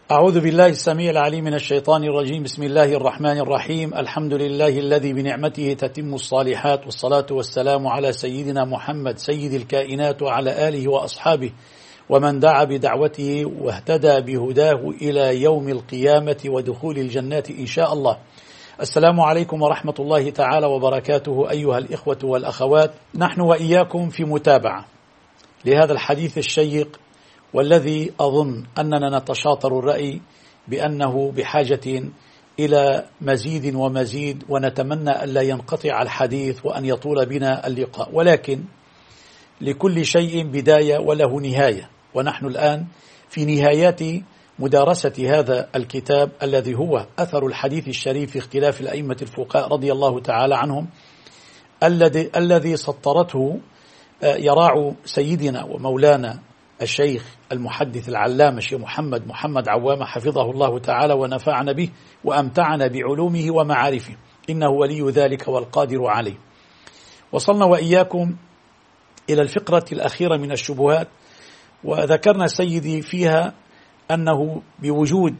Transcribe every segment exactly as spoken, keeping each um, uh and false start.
أعوذ بالله السميع العليم من الشيطان الرجيم. بسم الله الرحمن الرحيم. الحمد لله الذي بنعمته تتم الصالحات، والصلاة والسلام على سيدنا محمد سيد الكائنات وعلى آله وأصحابه ومن دعا بدعوته واهتدى بهداه إلى يوم القيامة ودخول الجنة إن شاء الله. السلام عليكم ورحمة الله تعالى وبركاته أيها الإخوة والأخوات. نحن وإياكم في متابعة لهذا الحديث الشيق، والذي أظن أننا نتشاطر الرأي بأنه بحاجة إلى مزيد ومزيد، ونتمنى ألا ينقطع الحديث وأن يطول بنا اللقاء، ولكن لكل شيء بداية وله نهاية، ونحن الآن في نهايات مدارسة هذا الكتاب الذي هو أثر الحديث الشريف في اختلاف الأئمة الفقهاء رضي الله تعالى عنهم، الذي الذي سطرته يراع سيدنا ومولانا الشيخ المحدث العلامة الشيخ محمد محمد عوامة حفظه الله تعالى ونفعنا به وأمتعنا بعلومه ومعارفه، إنه ولي ذلك والقادر عليه. وصلنا وإياكم إلى الفقرة الأخيرة من الشبهات، وذكرنا سيدي فيها أنه بوجود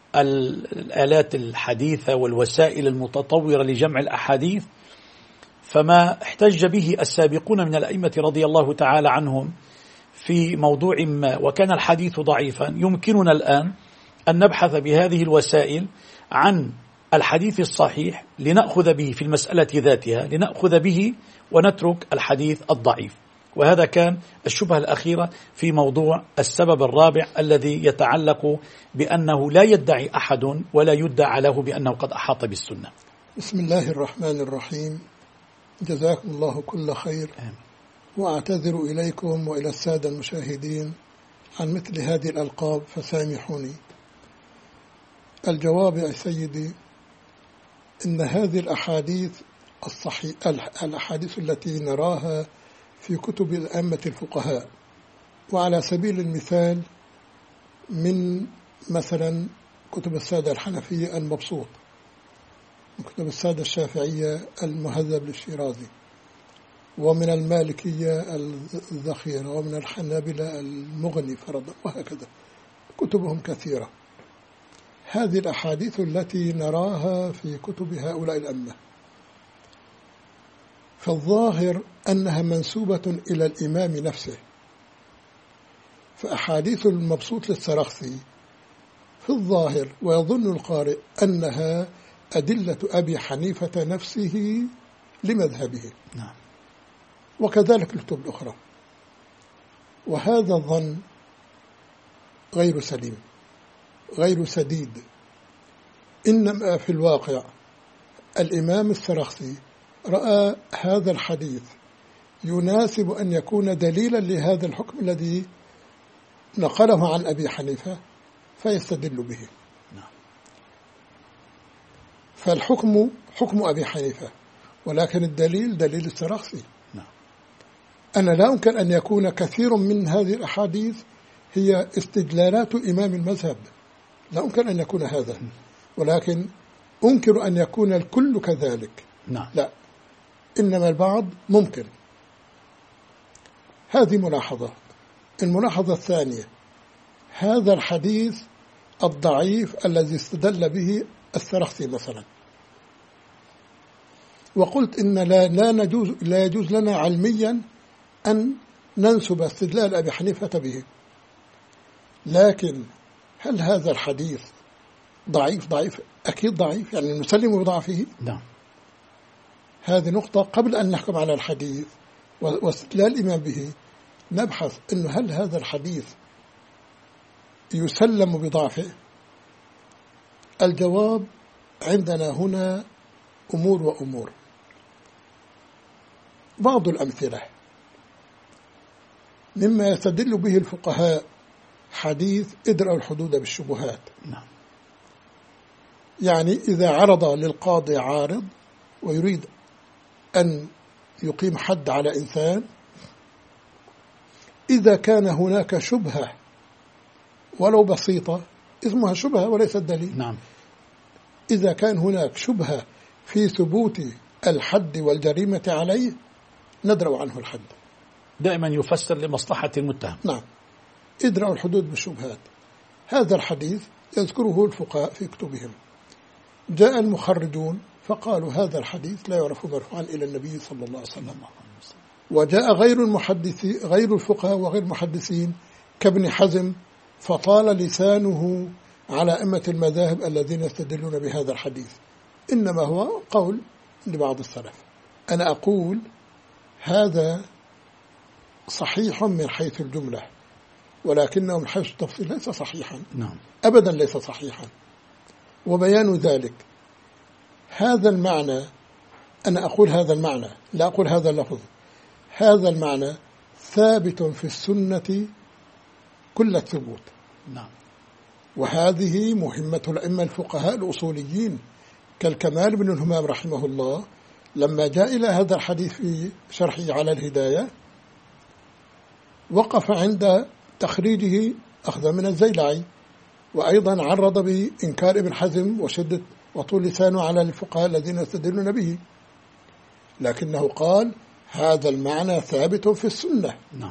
الآلات الحديثة والوسائل المتطورة لجمع الأحاديث، فما احتج به السابقون من الأئمة رضي الله تعالى عنهم في موضوع ما وكان الحديث ضعيفا، يمكننا الآن أن نبحث بهذه الوسائل عن الحديث الصحيح لنأخذ به في المسألة ذاتها، لنأخذ به ونترك الحديث الضعيف. وهذا كان الشبهة الأخيرة في موضوع السبب الرابع الذي يتعلق بأنه لا يدعي أحد ولا يدعى له بأنه قد أحاط بالسنة. بسم الله الرحمن الرحيم. جزاكم الله كل خير. آمين. وأعتذر إليكم وإلى السادة المشاهدين عن مثل هذه الألقاب فسامحوني. الجواب يا سيدي إن هذه الأحاديث الصحيح الأحاديث التي نراها في كتب الأئمة الفقهاء، وعلى سبيل المثال من مثلا كتب السادة الحنفية المبسوط، من كتب السادة الشافعية المهذب للشيرازي، ومن المالكية الذخيرة، ومن الحنابلة المغني فرضا، وهكذا كتبهم كثيرة. هذه الأحاديث التي نراها في كتب هؤلاء الأئمة فالظاهر أنها منسوبة إلى الإمام نفسه، فأحاديث المبسوط للسرخسي في الظاهر ويظن القارئ أنها أدلة أبي حنيفة نفسه لمذهبه. نعم. وكذلك الكتب الأخرى، وهذا الظن غير سليم غير سديد. إنما في الواقع الإمام السرخسي رأى هذا الحديث يناسب أن يكون دليلا لهذا الحكم الذي نقله عن أبي حنيفة فيستدل به. نعم. فالحكم حكم أبي حنيفة، ولكن الدليل دليل السرخسي. أنا لا أنكر أن يكون كثير من هذه الأحاديث هي استدلالات إمام المذهب، لا أنكر أن يكون هذا، ولكن أنكر أن يكون الكل كذلك. نعم. لا، إنما البعض ممكن. هذه ملاحظة. الملاحظة الثانية، هذا الحديث الضعيف الذي استدل به السرخسي مثلا، وقلت إن لا, لا, نجوز لا يجوز لنا علميا أن ننسب استدلال أبي حنيفة به، لكن هل هذا الحديث ضعيف؟ ضعيف أكيد ضعيف، يعني نسلم بضعفه. نعم. هذه نقطة قبل أن نحكم على الحديث واستدلال الإمام به، نبحث إنه هل هذا الحديث يسلم بضعفه. الجواب عندنا هنا أمور وأمور. بعض الأمثلة مما يستدل به الفقهاء حديث ادرأوا الحدود بالشبهات. نعم. يعني إذا عرض للقاضي عارض ويريد أن يقيم حد على إنسان، إذا كان هناك شبهة ولو بسيطة، اسمها شبهة وليس الدليل. نعم. إذا كان هناك شبهة في ثبوت الحد والجريمة عليه ندرأ عنه الحد. دائما يفسر لمصلحة المتهم. نعم. ادرأوا الحدود بالشبهات. هذا الحديث يذكره الفقهاء في كتبهم. جاء المخرجون فقالوا هذا الحديث لا يعرف مرفوعا إلى النبي صلى الله عليه وسلم. وجاء غير المحدثين غير الفقهاء وغير المحدثين كابن حزم فطال لسانه على أئمة المذاهب الذين يستدلون بهذا الحديث، إنما هو قول لبعض السلف. أنا أقول هذا صحيح من حيث الجملة، ولكنه من حيث التفصيل ليس صحيحا. نعم. أبدا ليس صحيحا. وبيان ذلك هذا المعنى، أنا أقول هذا المعنى لا أقول هذا اللفظ، هذا المعنى ثابت في السنة كل الثبوت. نعم. وهذه مهمة الأئمة الفقهاء الأصوليين كالكمال بن الهمام رحمه الله، لما جاء إلى هذا الحديث في شرحه على الهداية وقف عند تخريجه أخذ من الزيلعي، وأيضا عرض بإنكار ابن حزم وشدة وطول لسانه على الفقهاء الذين يستدلون به، لكنه قال هذا المعنى ثابت في السنة. نعم.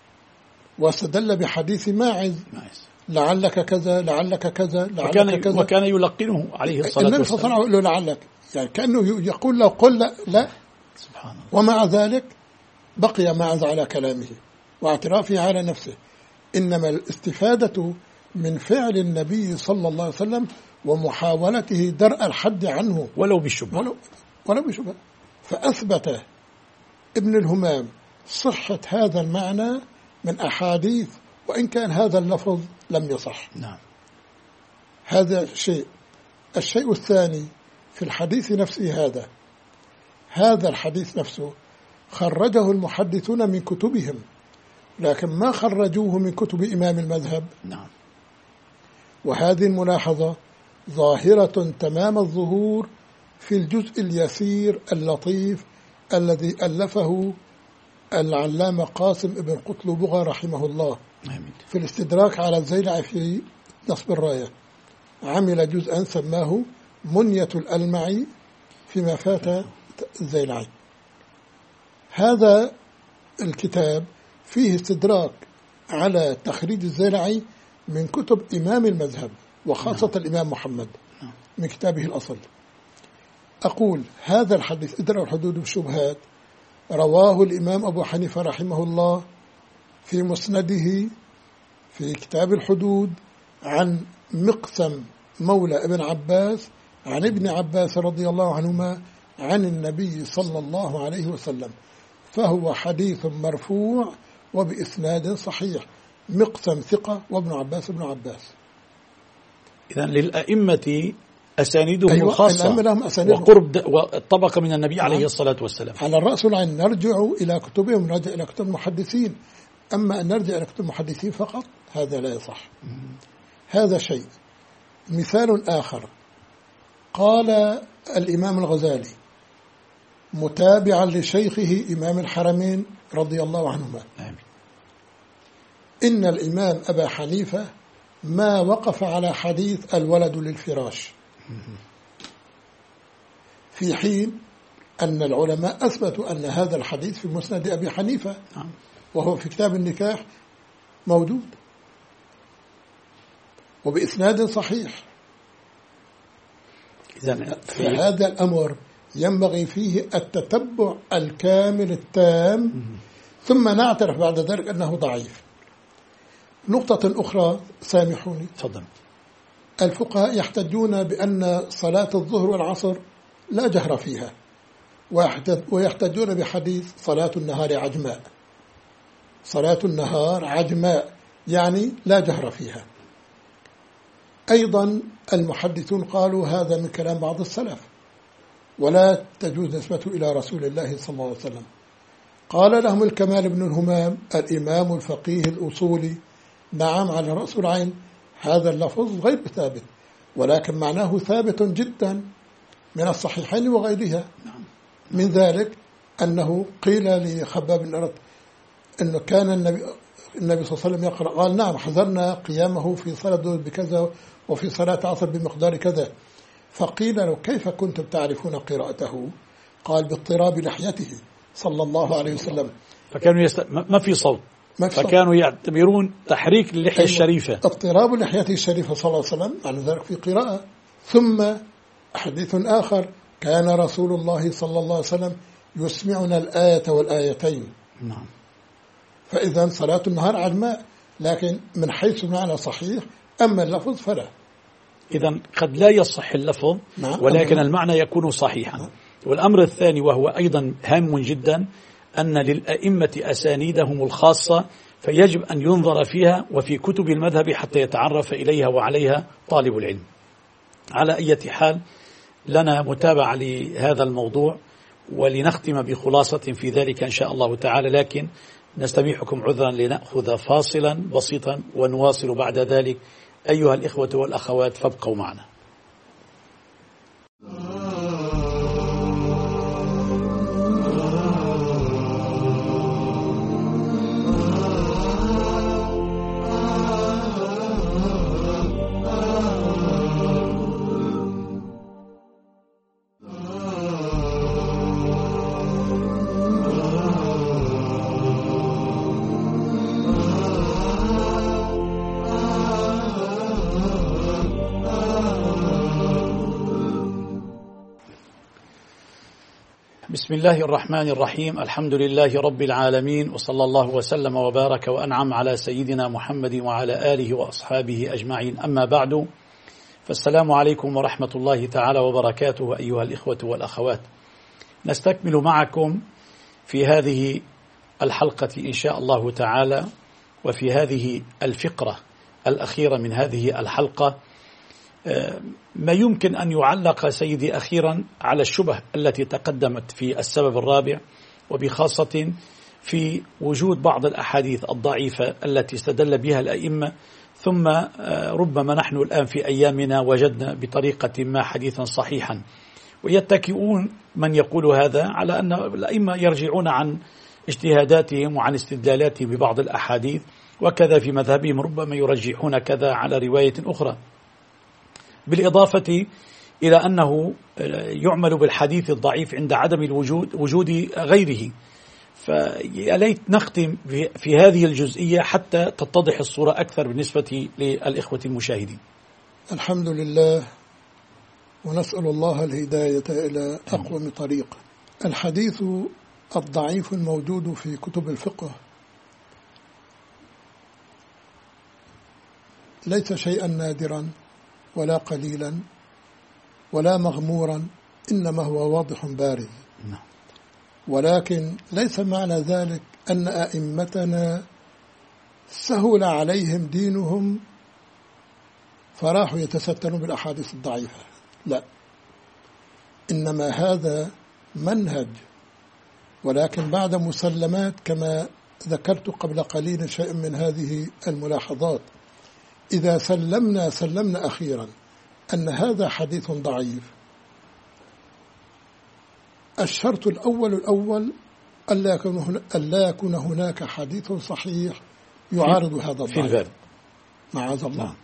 واستدل بحديث ماعز لعلك كذا لعلك كذا لعلك وكان كذا، وكان يلقنه عليه الصلاة والسلام. النبي صلى الله عليه وسلم لعلك، يعني كأنه يقول له قل لا, لا. سبحان الله. ومع ذلك بقي ماعز على كلامه واعترافه على نفسه. إنما الاستفادة من فعل النبي صلى الله عليه وسلم ومحاولته درء الحد عنه ولو بالشبهة ولو, ولو بالشبهة فأثبت ابن الهمام صحة هذا المعنى من أحاديث، وإن كان هذا اللفظ لم يصح. نعم. هذا شيء. الشيء الثاني في الحديث نفسه، هذا هذا الحديث نفسه خرجه المحدثون من كتبهم، لكن ما خرجوه من كتب إمام المذهب. نعم. وهذه الملاحظة ظاهرة تمام الظهور في الجزء اليسير اللطيف الذي ألفه العلامة قاسم ابن قطلبغة رحمه الله في الاستدراك على الزيلعي في نصب الراية. عمل جزءا سماه منية الألمعي فيما فات الزيلعي. هذا الكتاب فيه استدراك على تخريج الزيلعي من كتب إمام المذهب وخاصة نعم. الإمام محمد نعم. من كتابه الأصل. أقول هذا الحديث إدراء الحدود والشبهات رواه الإمام أبو حنيفة رحمه الله في مسنده في كتاب الحدود عن مقسم مولى ابن عباس عن ابن عباس رضي الله عنهما عن النبي صلى الله عليه وسلم، فهو حديث مرفوع وبإسناد صحيح. مقسم ثقة وابن عباس ابن عباس. إذن للأئمة أسانيدهم أيوة الخاصة وقرب والطبقة من النبي عليه الصلاة والسلام. على الرأس والعين نرجع إلى كتبهم، نرجع إلى كتب المحدثين. أما أن نرجع إلى كتب المحدثين فقط هذا لا يصح. هذا شيء. مثال آخر قال الإمام الغزالي متابعا لشيخه إمام الحرمين رضي الله عنهما آمين. إن الإمام أبا حنيفة ما وقف على حديث الولد للفراش، في حين أن العلماء أثبتوا أن هذا الحديث في مسند أبي حنيفة وهو في كتاب النكاح موجود وبإسناد صحيح. فهذا الأمر ينبغي فيه التتبع الكامل التام، ثم نعترف بعد ذلك أنه ضعيف. نقطة أخرى سامحوني. تفضل. الفقهاء يحتجون بأن صلاة الظهر والعصر لا جهر فيها، ويحتجون بحديث صلاة النهار عجماء. صلاة النهار عجماء يعني لا جهر فيها. أيضا المحدثون قالوا هذا من كلام بعض السلف ولا تجوز نسبته إلى رسول الله صلى الله عليه وسلم. قال لهم الكمال بن الهمام الإمام الفقيه الأصولي نعم على رأس العين، هذا اللفظ غير ثابت ولكن معناه ثابت جدا من الصحيحين وغيرها. من ذلك أنه قيل لخباب بن أرد أنه كان النبي, النبي صلى الله عليه وسلم يقرأ، قال نعم حضرنا قيامه في صلاة الظهر بكذا وفي صلاة عصر بمقدار كذا. فقيل له كيف كنتم تعرفون قراءته؟ قال باضطراب لحيته صلى الله عليه وسلم. فكانوا يست... ما في صوت فكانوا يعتبرون تحريك اللحية الشريفة اضطراب لحيته الشريفة صلى الله عليه وسلم على ذلك في قراءة. ثم حديث آخر كان رسول الله صلى الله عليه وسلم يسمعنا الآية والآيتين. نعم. فإذا صلاة النهار عجماء، لكن من حيث المعنى صحيح، أما اللفظ فلا. إذا قد لا يصح اللفظ، نعم. ولكن المعنى يكون صحيحا. نعم. والأمر الثاني وهو أيضا هام جدا، أن للأئمة أسانيدهم الخاصة، فيجب أن ينظر فيها وفي كتب المذهب حتى يتعرف إليها وعليها طالب العلم. على أي حال لنا متابعة لهذا الموضوع، ولنختم بخلاصة في ذلك إن شاء الله تعالى، لكن نستميحكم عذرا لنأخذ فاصلا بسيطا ونواصل بعد ذلك. أيها الإخوة والأخوات فابقوا معنا. بسم الله الرحمن الرحيم. الحمد لله رب العالمين، وصلى الله وسلم وبارك وأنعم على سيدنا محمد وعلى آله وأصحابه أجمعين. أما بعد، فالسلام عليكم ورحمة الله تعالى وبركاته أيها الإخوة والأخوات. نستكمل معكم في هذه الحلقة إن شاء الله تعالى، وفي هذه الفقرة الأخيرة من هذه الحلقة ما يمكن أن يعلق سيدي أخيرا على الشبه التي تقدمت في السبب الرابع، وبخاصة في وجود بعض الأحاديث الضعيفة التي استدل بها الأئمة، ثم ربما نحن الآن في أيامنا وجدنا بطريقة ما حديثا صحيحا، ويتكئون من يقول هذا على أن الأئمة يرجعون عن اجتهاداتهم وعن استدلالاتهم ببعض الأحاديث، وكذا في مذهبهم ربما يرجحون كذا على رواية أخرى، بالإضافة إلى أنه يعمل بالحديث الضعيف عند عدم الوجود وجود غيره. فياليت نختم في هذه الجزئية حتى تتضح الصورة أكثر بالنسبة للإخوة المشاهدين. الحمد لله، ونسأل الله الهداية إلى أقوم طريق. الحديث الضعيف الموجود في كتب الفقه ليس شيئا نادرا ولا قليلا ولا مغمورا، إنما هو واضح بارز. ولكن ليس معنى ذلك أن أئمتنا سهل عليهم دينهم فراحوا يتسترون بالأحاديث الضعيفة، لا، إنما هذا منهج، ولكن بعد مسلمات كما ذكرت قبل قليل شيء من هذه الملاحظات. إذا سلمنا سلمنا أخيرا أن هذا حديث ضعيف، الشرط الأول الأول ألا يكون هناك حديث صحيح يعارض هذا الضعيف معاذ الله.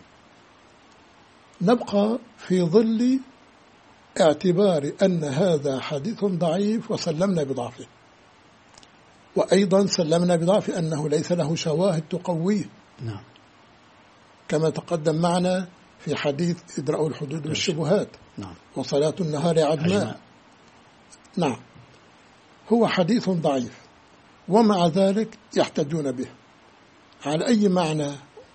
نبقى في ظل اعتبار أن هذا حديث ضعيف وسلمنا بضعفه، وأيضا سلمنا بضعف أنه ليس له شواهد تقويه. نعم. كما تقدم معنا في حديث إدراء الحدود والشبهات. نعم. وصلاة النهار عجماء. نعم، هو حديث ضعيف، ومع ذلك يحتجون به. على أي معنى؟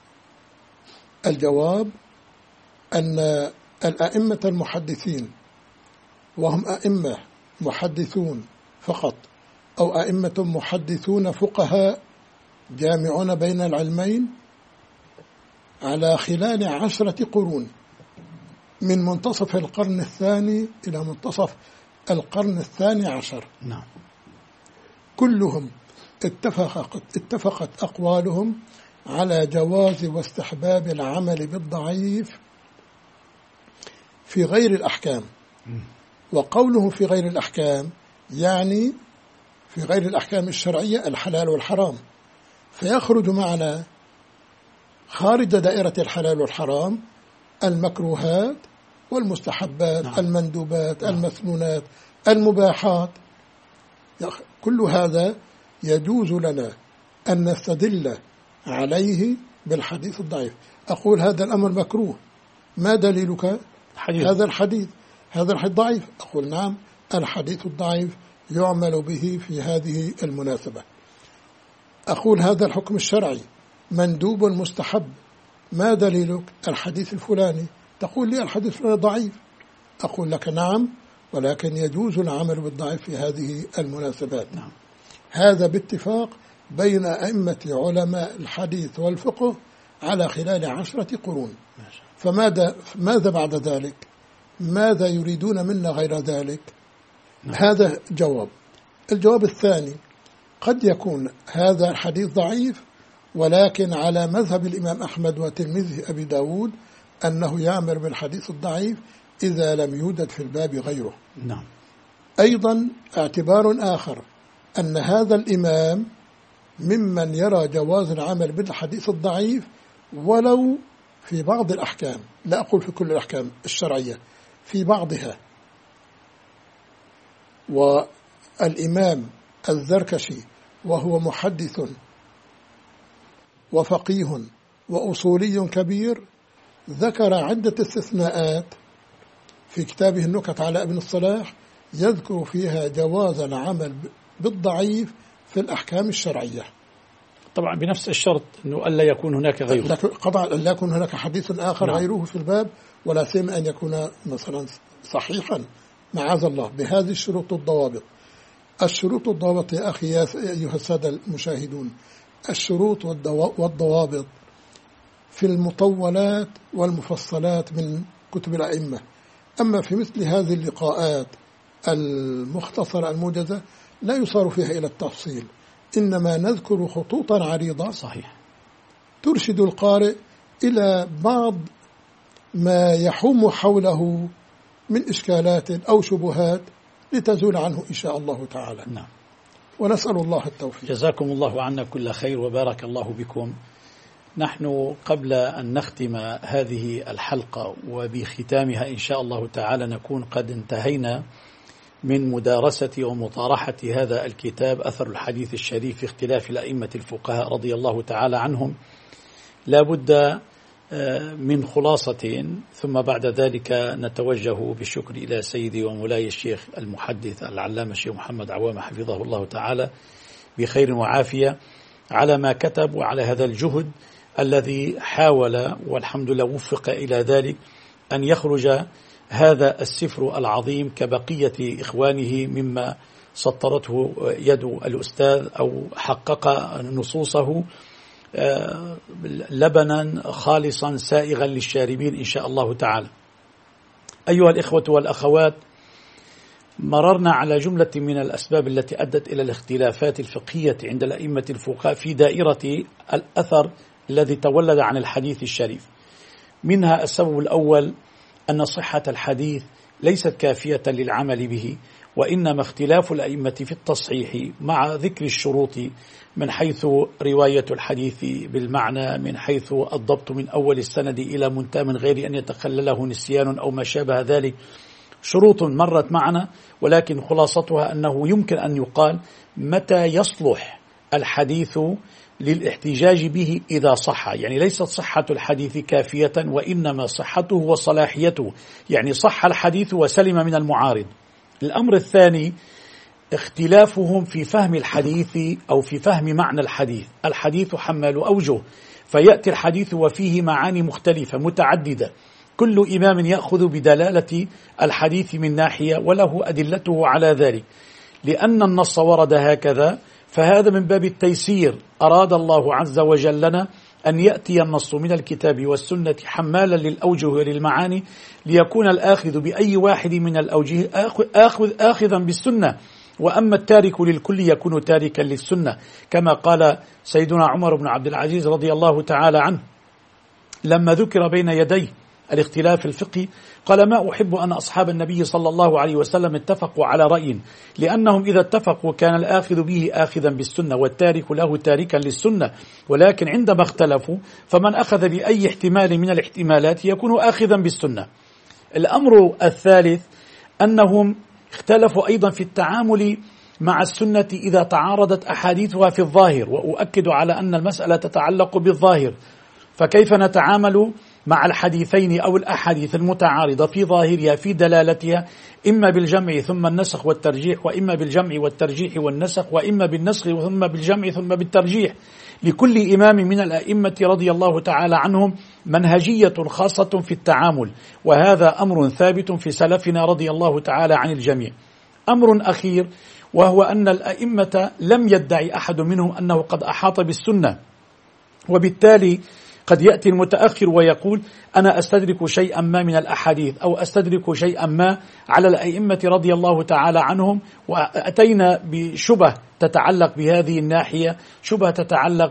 الجواب أن الأئمة المحدثين، وهم أئمة محدثون فقط أو أئمة محدثون فقهاء جامعون بين العلمين، على خلال عشرة قرون من منتصف القرن الثاني إلى منتصف القرن الثاني عشر، نعم، كلهم اتفقت, اتفقت أقوالهم على جواز واستحباب العمل بالضعيف في غير الأحكام. وقوله في غير الأحكام يعني في غير الأحكام الشرعية الحلال والحرام، فيخرج معنا خارج دائرة الحلال والحرام المكروهات والمستحبات، نعم، المندوبات، نعم، المسنونات، المباحات. كل هذا يجوز لنا أن نستدل عليه بالحديث الضعيف. أقول هذا الأمر مكروه، ما دليلك؟ حديث. هذا الحديث هذا الحديث ضعيف. أقول نعم، الحديث الضعيف يعمل به في هذه المناسبة. أقول هذا الحكم الشرعي مندوب مستحب، ما دليلك؟ الحديث الفلاني. تقول لي الحديث الفلاني ضعيف، أقول لك نعم، ولكن يجوز العمل بالضعيف في هذه المناسبات. نعم. هذا باتفاق بين أئمة علماء الحديث والفقه على خلال عشرة قرون. فماذا ماذا بعد ذلك؟ ماذا يريدون منا غير ذلك؟ نعم. هذا جواب. الجواب الثاني، قد يكون هذا الحديث ضعيف ولكن على مذهب الإمام أحمد وتلميذه أبي داود أنه يعمل بالحديث الضعيف إذا لم يوجد في الباب غيره. نعم. أيضا اعتبار آخر أن هذا الإمام ممن يرى جواز العمل بالحديث الضعيف ولو في بعض الأحكام، لا أقول في كل الأحكام الشرعية، في بعضها. والإمام الزركشي وهو محدث وفقيه وأصولي كبير ذكر عدة استثناءات في كتابه النكت على ابن الصلاح، يذكر فيها جواز العمل بالضعيف في الأحكام الشرعية. طبعا بنفس الشرط أنه ألا يكون هناك غيره، طبعا لا يكون هناك حديث آخر نعم. غيره في الباب، ولا سيما أن يكون مثلا صحيحا معاذ الله بهذه الشروط الضوابط. الشروط الضوابط يا أخي يا أيها السادة المشاهدون، الشروط والضوابط في المطولات والمفصلات من كتب الأئمة. أما في مثل هذه اللقاءات المختصرة الموجزة لا يصار فيها إلى التفصيل، إنما نذكر خطوطا عريضة صحيح ترشد القارئ إلى بعض ما يحوم حوله من إشكالات أو شبهات لتزول عنه إن شاء الله تعالى. نعم. ونسأل الله التوفيق. جزاكم الله عنا كل خير وبارك الله بكم. نحن قبل أن نختم هذه الحلقة وبختامها إن شاء الله تعالى نكون قد انتهينا من مدارسة ومطارحة هذا الكتاب أثر الحديث الشريف في اختلاف الأئمة الفقهاء رضي الله تعالى عنهم. لا بد من خلاصة، ثم بعد ذلك نتوجه بالشكر إلى سيدي ومولاي الشيخ المحدث العلامة الشيخ محمد عوامة حفظه الله تعالى بخير وعافية على ما كتب وعلى هذا الجهد الذي حاول والحمد لله وفق إلى ذلك أن يخرج هذا السفر العظيم كبقية إخوانه مما سطرته يد الأستاذ أو حقق نصوصه لبنا خالصا سائغا للشاربين إن شاء الله تعالى. أيها الإخوة والأخوات، مررنا على جملة من الأسباب التي أدت إلى الاختلافات الفقهية عند الأئمة الفقهاء في دائرة الأثر الذي تولد عن الحديث الشريف. منها السبب الأول أن صحة الحديث ليست كافية للعمل به، وإنما اختلاف الأئمة في التصحيح مع ذكر الشروط من حيث رواية الحديث بالمعنى، من حيث الضبط من أول السند إلى منتهى من غير أن يتخلله نسيان أو ما شابه ذلك، شروط مرت معنا، ولكن خلاصتها أنه يمكن أن يقال متى يصلح الحديث للاحتجاج به إذا صح. يعني ليست صحة الحديث كافية، وإنما صحته وصلاحيته، يعني صح الحديث وسلم من المعارض. الأمر الثاني اختلافهم في فهم الحديث أو في فهم معنى الحديث. الحديث حمال أوجه، فيأتي الحديث وفيه معاني مختلفة متعددة، كل إمام يأخذ بدلالة الحديث من ناحية وله أدلته على ذلك. لأن النص ورد هكذا فهذا من باب التيسير، أراد الله عز وجل لنا أن يأتي النص من الكتاب والسنة حمالا للأوجه وللمعاني، ليكون الآخذ بأي واحد من الأوجه آخذ آخذا بالسنة، وأما التارك للكل يكون تاركا للسنة، كما قال سيدنا عمر بن عبد العزيز رضي الله تعالى عنه لما ذكر بين يديه الاختلاف الفقهي قال: ما أحب أن أصحاب النبي صلى الله عليه وسلم اتفقوا على رأي، لأنهم إذا اتفقوا كان الآخذ به آخذا بالسنة والتارك له تاركا للسنة، ولكن عندما اختلفوا فمن أخذ بأي احتمال من الاحتمالات يكون آخذا بالسنة. الأمر الثالث أنهم اختلفوا أيضا في التعامل مع السنة إذا تعارضت أحاديثها في الظاهر، وأؤكد على أن المسألة تتعلق بالظاهر، فكيف نتعامل مع الحديثين أو الأحاديث المتعارضة في ظاهرها في دلالتها، إما بالجمع ثم النسخ والترجيح، وإما بالجمع والترجيح والنسخ، وإما بالنسخ ثم بالجمع ثم بالترجيح. لكل إمام من الأئمة رضي الله تعالى عنهم منهجية خاصة في التعامل، وهذا أمر ثابت في سلفنا رضي الله تعالى عن الجميع. أمر أخير، وهو أن الأئمة لم يدعي أحد منهم أنه قد أحاط بالسنة، وبالتالي قد يأتي المتأخر ويقول أنا أستدرك شيئا ما من الأحاديث أو أستدرك شيئا ما على الأئمة رضي الله تعالى عنهم، وأتينا بشبه تتعلق بهذه الناحية، شبه تتعلق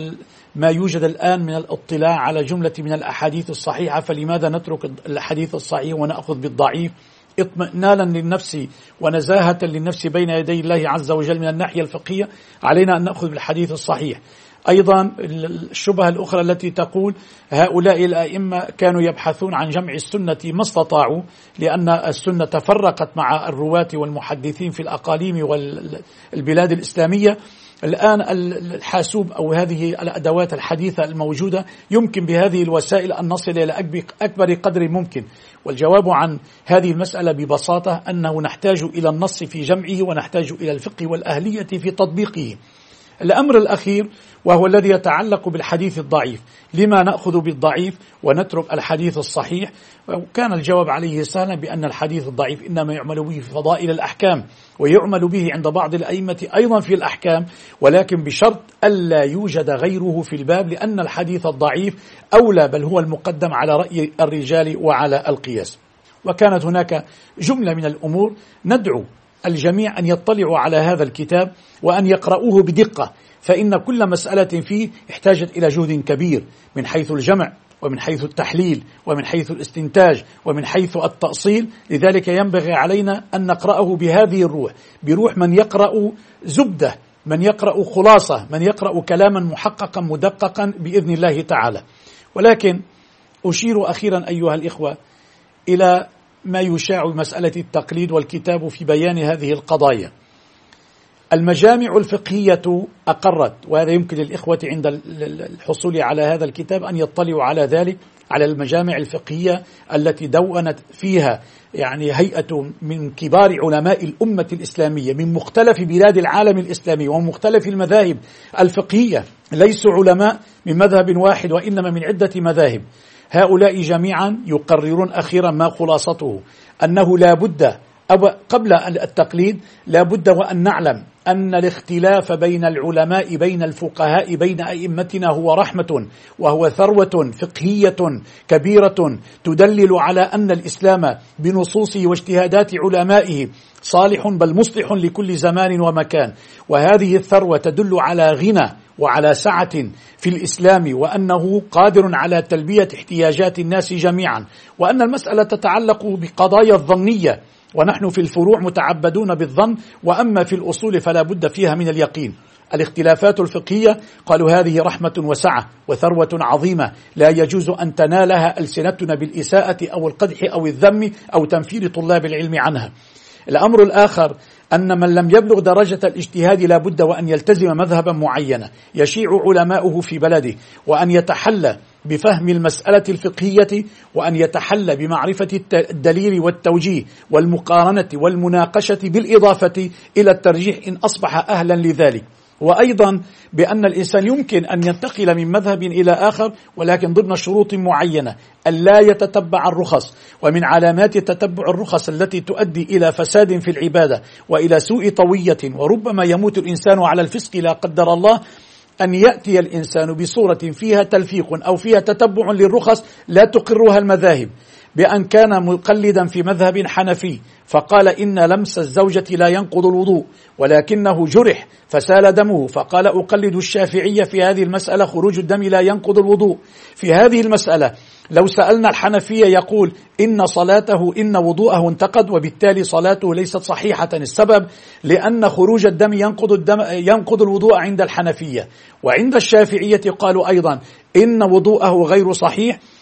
بما يوجد الآن من الاطلاع على جملة من الأحاديث الصحيحة، فلماذا نترك الحديث الصحيح ونأخذ بالضعيف؟ اطمئنانا للنفس ونزاهة للنفس بين يدي الله عز وجل من الناحية الفقهية علينا أن نأخذ بالحديث الصحيح. أيضا الشبهة الأخرى التي تقول هؤلاء الأئمة كانوا يبحثون عن جمع السنة ما استطاعوا، لأن السنة تفرقت مع الرواة والمحدثين في الأقاليم والبلاد الإسلامية. الآن الحاسوب أو هذه الأدوات الحديثة الموجودة يمكن بهذه الوسائل أن نصل إلى أكبر قدر ممكن، والجواب عن هذه المسألة ببساطة أنه نحتاج إلى النص في جمعه، ونحتاج إلى الفقه والأهلية في تطبيقه. الأمر الأخير وهو الذي يتعلق بالحديث الضعيف، لما نأخذ بالضعيف ونترك الحديث الصحيح؟ وكان الجواب عليه سهلا، بأن الحديث الضعيف إنما يعمل به في فضائل الأحكام، ويعمل به عند بعض الأئمة أيضا في الأحكام، ولكن بشرط ألا يوجد غيره في الباب، لأن الحديث الضعيف أولى بل هو المقدم على رأي الرجال وعلى القياس. وكانت هناك جملة من الأمور ندعو الجميع أن يطلعوا على هذا الكتاب وأن يقرؤوه بدقة، فإن كل مسألة فيه احتاجت إلى جهد كبير من حيث الجمع ومن حيث التحليل ومن حيث الاستنتاج ومن حيث التأصيل. لذلك ينبغي علينا أن نقرأه بهذه الروح، بروح من يقرأ زبدة، من يقرأ خلاصة، من يقرأ كلاما محققا مدققا بإذن الله تعالى. ولكن أشير أخيرا أيها الإخوة إلى ما يشاع مسألة التقليد والكتاب في بيان هذه القضايا. المجامع الفقهية أقرت، وهذا يمكن للإخوة عند الحصول على هذا الكتاب أن يطلعوا على ذلك، على المجامع الفقهية التي دونت فيها يعني هيئة من كبار علماء الأمة الإسلامية من مختلف بلاد العالم الإسلامي ومختلف المذاهب الفقهية، ليسوا علماء من مذهب واحد وإنما من عدة مذاهب. هؤلاء جميعا يقررون أخيرا ما خلاصته، أنه لا بد قبل التقليد لا بد وأن نعلم أن الاختلاف بين العلماء بين الفقهاء بين أئمتنا هو رحمة، وهو ثروة فقهية كبيرة تدلل على أن الإسلام بنصوصه واجتهادات علمائه صالح بل مصلح لكل زمان ومكان. وهذه الثروة تدل على غنى وعلى سعة في الإسلام، وأنه قادر على تلبية احتياجات الناس جميعا، وأن المسألة تتعلق بقضايا الظنية، ونحن في الفروع متعبدون بالظن، وأما في الأصول فلا بد فيها من اليقين. الاختلافات الفقهية قالوا هذه رحمة وسعة وثروة عظيمة لا يجوز أن تنالها ألسنتنا بالإساءة أو القدح أو الذم أو تنفير طلاب العلم عنها. الأمر الآخر أن من لم يبلغ درجة الاجتهاد لا بد وأن يلتزم مذهبا معينا يشيع علماؤه في بلده، وأن يتحلى بفهم المسألة الفقهية، وأن يتحلى بمعرفة الدليل والتوجيه والمقارنة والمناقشة، بالإضافة إلى الترجيح إن أصبح أهلا لذلك. وأيضا بأن الإنسان يمكن أن ينتقل من مذهب إلى آخر، ولكن ضمن شروط معينة، ألا يتتبع الرخص. ومن علامات تتبع الرخص التي تؤدي إلى فساد في العبادة وإلى سوء طوية، وربما يموت الإنسان على الفسق لا قدر الله، أن يأتي الإنسان بصورة فيها تلفيق أو فيها تتبع للرخص لا تقرها المذاهب، بأن كان مقلدا في مذهب حنفي فقال إن لمس الزوجة لا ينقض الوضوء، ولكنه جرح فسال دمه فقال أقلد الشافعية في هذه المسألة خروج الدم لا ينقض الوضوء. في هذه المسألة لو سألنا الحنفية يقول إن صلاته إن وضوءه انتقد، وبالتالي صلاته ليست صحيحة. السبب لأن خروج الدم ينقض الدم ينقض الوضوء عند الحنفية، وعند الشافعية قالوا أيضا إن وضوءه غير صحيح،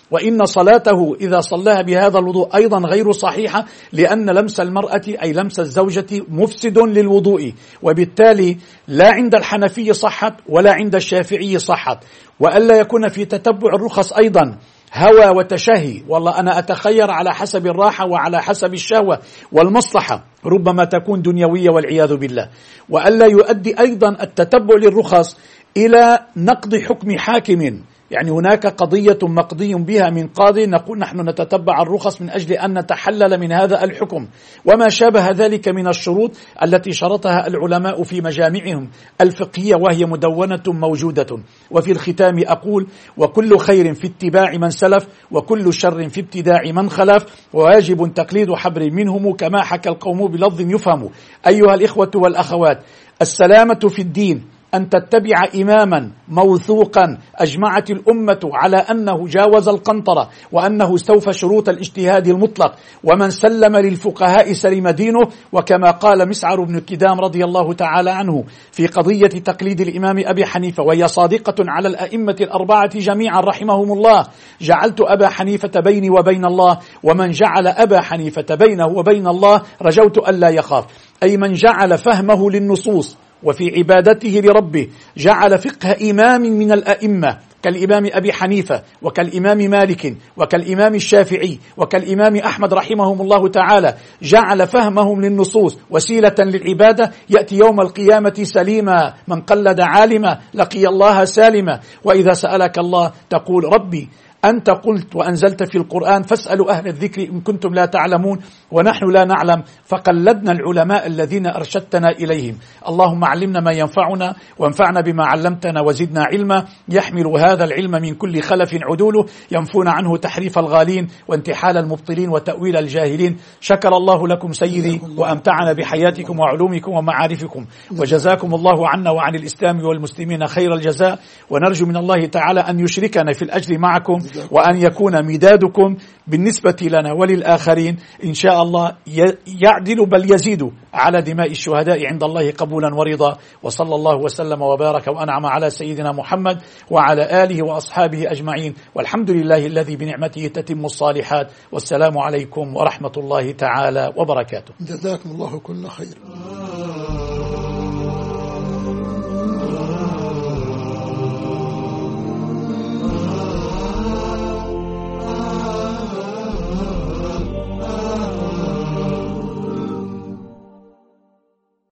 وإن صلاته إذا صلاها بهذا الوضوء أيضا غير صحيحة، لأن لمس المرأة أي لمس الزوجة مفسد للوضوء، وبالتالي لا عند الحنفي صحت ولا عند الشافعي صحت. وألا يكون في تتبع الرخص أيضا هوى وتشهي، والله أنا أتخير على حسب الراحة وعلى حسب الشهوة والمصلحة، ربما تكون دنيوية والعياذ بالله. وألا يؤدي أيضا التتبع للرخص إلى نقض حكم حاكم، يعني هناك قضية مقضي بها من قاضي نقول نحن نتتبع الرخص من أجل أن نتحلل من هذا الحكم، وما شابه ذلك من الشروط التي شرطها العلماء في مجامعهم الفقهية وهي مدونة موجودة. وفي الختام أقول: وكل خير في اتباع من سلف، وكل شر في ابتداع من خلف، وواجب تقليد حبر منهم كما حكى القوم بلفظ يفهم. أيها الإخوة والأخوات، السلامة في الدين أن تتبع إماما موثوقا أجمعت الأمة على أنه جاوز القنطرة وأنه استوفى شروط الاجتهاد المطلق، ومن سلم للفقهاء سلم دينه. وكما قال مسعر بن كدام رضي الله تعالى عنه في قضية تقليد الإمام أبي حنيفة، وهي صادقة على الأئمة الأربعة جميعا رحمهم الله: جعلت أبا حنيفة بيني وبين الله، ومن جعل أبا حنيفة بينه وبين الله رجوت ألا يخاف. أي من جعل فهمه للنصوص وفي عبادته لربه جعل فقه إمام من الأئمة كالإمام أبي حنيفة وكالإمام مالك وكالإمام الشافعي وكالإمام أحمد رحمهم الله تعالى، جعل فهمهم للنصوص وسيلة للعبادة، يأتي يوم القيامة سليما. من قلد عالما لقي الله سالما. وإذا سألك الله تقول: ربي أنت قلت وأنزلت في القرآن فاسألوا أهل الذكر إن كنتم لا تعلمون، ونحن لا نعلم فقلدنا العلماء الذين أرشدتنا إليهم. اللهم علمنا ما ينفعنا وانفعنا بما علمتنا وزدنا علما، يحمل هذا العلم من كل خلف عدوله، ينفون عنه تحريف الغالين وانتحال المبطلين وتأويل الجاهلين. شكر الله لكم سيدي وأمتعنا بحياتكم وعلومكم ومعارفكم، وجزاكم الله عنا وعن الإسلام والمسلمين خير الجزاء. ونرجو من الله تعالى أن يشركنا في الأجر معكم، وأن يكون مدادكم بالنسبة لنا وللآخرين إن شاء الله يعدل بل يزيد على دماء الشهداء عند الله قبولا ورضا. وصلى الله وسلم وبارك وأنعم على سيدنا محمد وعلى آله وأصحابه أجمعين، والحمد لله الذي بنعمته تتم الصالحات. والسلام عليكم ورحمة الله تعالى وبركاته. جزاكم الله كل خير.